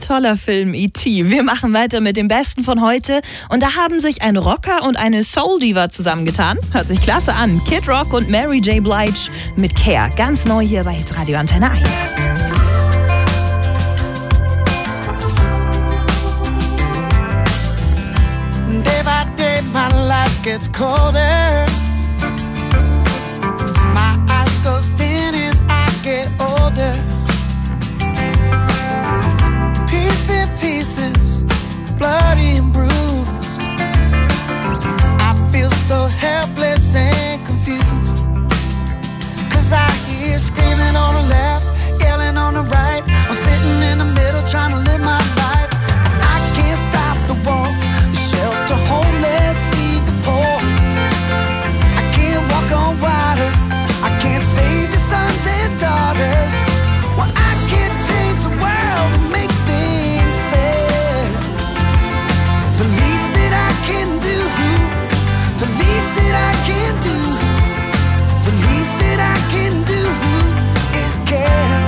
toller Film, E.T. Wir machen weiter mit dem Besten von heute. Und da haben sich ein Rocker und eine Soul-Diva zusammengetan. Hört sich klasse an. Kid Rock und Mary J. Blige mit Care. Ganz neu hier bei Hitradio Antenne 1. Day by day my life gets colder. My eyes go dim as I get older. Pieces, bloody and bruised. I feel so helpless and confused. 'Cause I hear screaming on the left, yelling on the right. I'm sitting in the middle trying to live my life. 'Cause I can't stop the war, shelter homeless, feed the poor. I can't walk on water, I can't save your sons and daughters. Well, I can't change the world and make things fair. The least that I can do, the least that I can do, the least that I can do is care.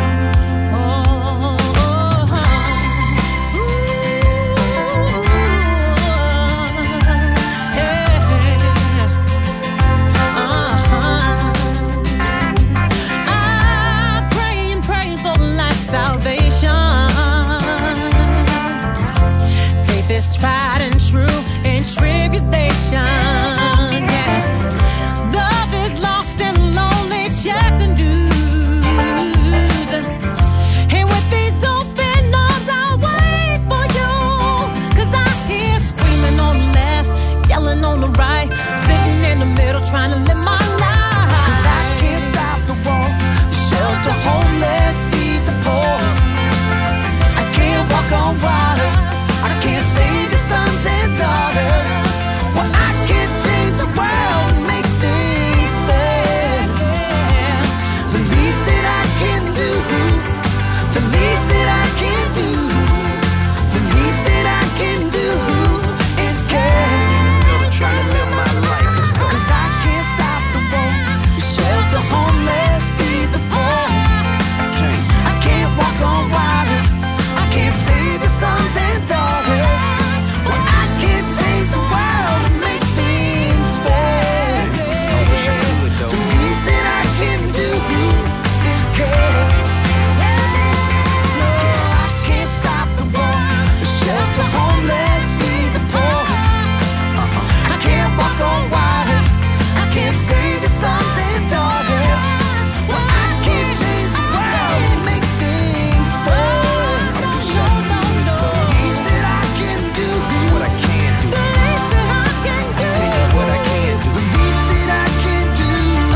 Is tried and true in tribulation. Yeah, love is lost and lonely, check the news. And with these open arms, I'll wait for you. 'Cause I hear screaming on the left, yelling on the right, sitting in the middle trying to live my life. 'Cause I can't stop the war, shelter homeless, feed the poor. I can't walk on water, I can't save your sons and daughters. Well, I can't change the world and make things fair. The least that I can do, the least that I can do, the least that I can do is care. I'm trying to live my life. 'Cause I can't stop the war, shelter homeless, feed the poor. I can't walk on water, I can't save your sons and daughters. Well, I can't change the world and make things fair. The least that I can do is care. No, I can't stop the war, shelter homeless, feed the poor. I can't walk on water, I can't save your sons and daughters. Well, I can't change the world and make things fair. The least that I can do is what I can do. The least that I can do. I tell you what I can do. The least that I can do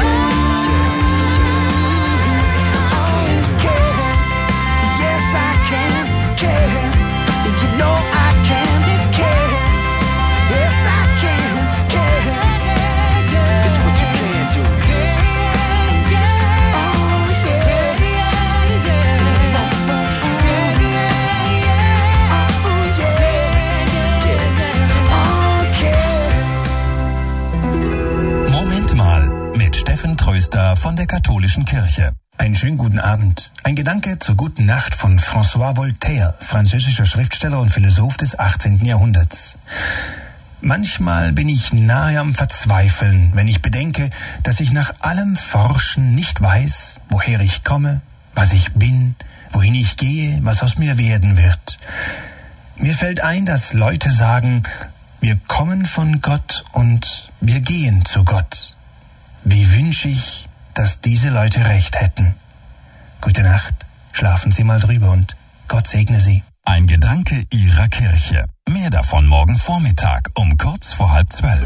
is care. Yes, I can care. And you know I can care. Yes, I can care. It's what you can do. Oh, yeah. Oh, yeah. Moment mal mit Steffen Tröster von der Katholischen Kirche. Einen schönen guten Abend. Ein Gedanke zur guten Nacht von François Voltaire, französischer Schriftsteller und Philosoph des 18. Jahrhunderts. Manchmal bin ich nahe am Verzweifeln, wenn ich bedenke, dass ich nach allem Forschen nicht weiß, woher ich komme, was ich bin, wohin ich gehe, was aus mir werden wird. Mir fällt ein, dass Leute sagen, wir kommen von Gott und wir gehen zu Gott. Wie wünsche ich, dass diese Leute recht hätten. Gute Nacht, schlafen Sie mal drüber und Gott segne Sie. Ein Gedanke Ihrer Kirche. Mehr davon morgen Vormittag um kurz vor 11:30.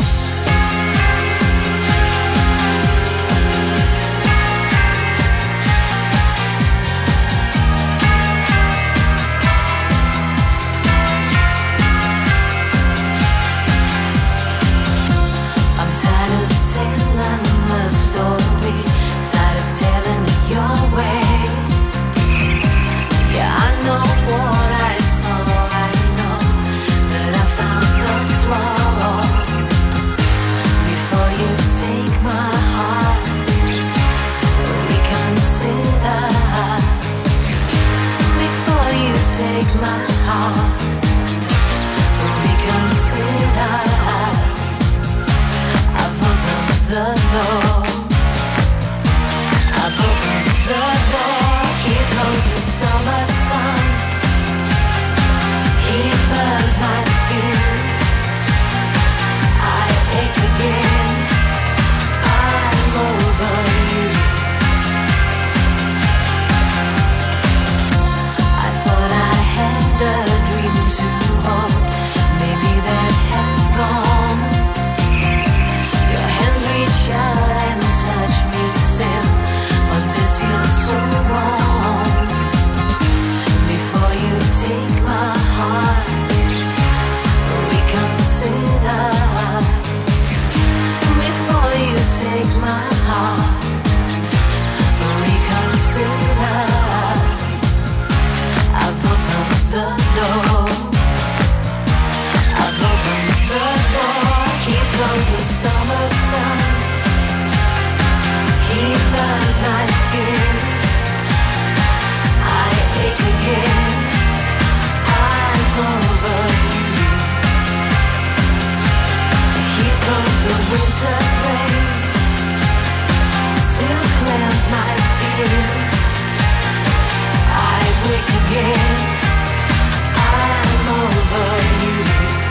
take my heart, reconsider. I've opened the door. I've opened the door. Here comes the summer sun. He burns my skin. I ache again. I'm over you. I thought I had a dream to hold. Maybe that has gone. Your hands reach out and touch me still, but this feels so wrong. Before you take my heart, reconsider. Before you take my heart, reconsider. I've opened the door. I've opened the door. Here comes the summer sun. He burns my skin. I ache again. I'm over you. Here comes the winter's rain to cleanse my skin. I wake again. I'm over you.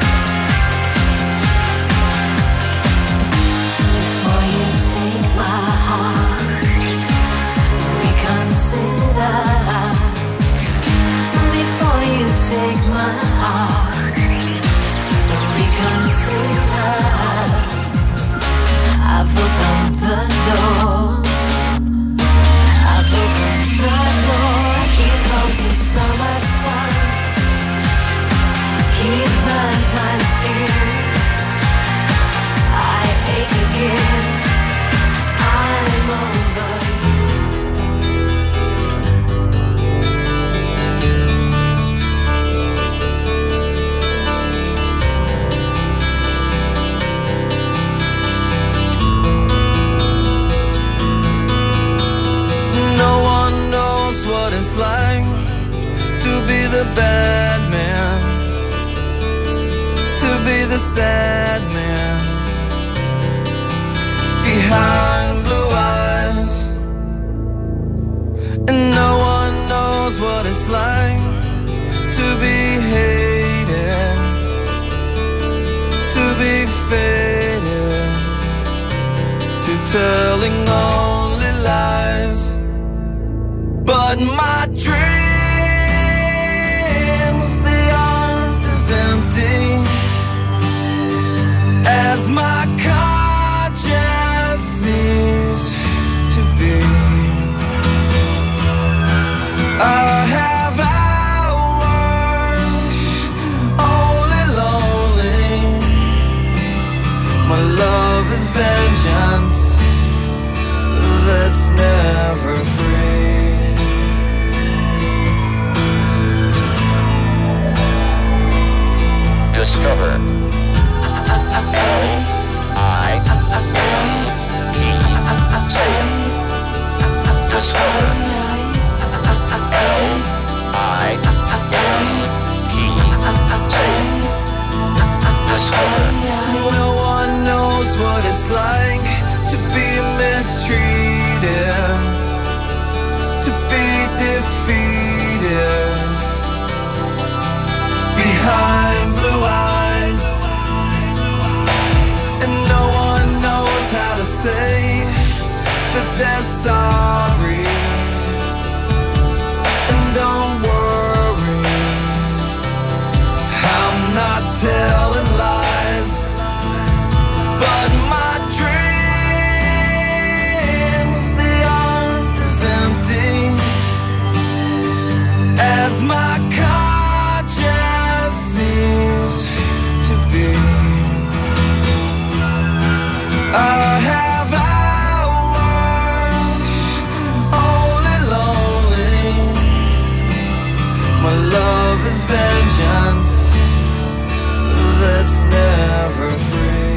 Before you take my heart, reconsider. Before you take my heart, reconsider. I've opened the door. I've opened the door. Here comes the summer sun. He burns my skin. I ache again. I'm over you. No one knows what it's like to be the bad man, to be the sad man behind blue eyes. And no one knows what it's like to be hated, to be faded, to telling only lies. But my dreams, they aren't as empty as my conscience seems to be. I have hours only lonely. My love is vengeance that's never free. Discover L-I-M-E. Say it. Discover L-I-M-E. Say it. Discover. No one knows what it's like to be mistreated, to be defeated behind blue eyes. And no one knows how to say that they're sorry. And don't worry, I'm not telling lies. But my dreams, they aren't as empty as my conscience seems to be. I have hours only lonely. My love is vengeance that's never free.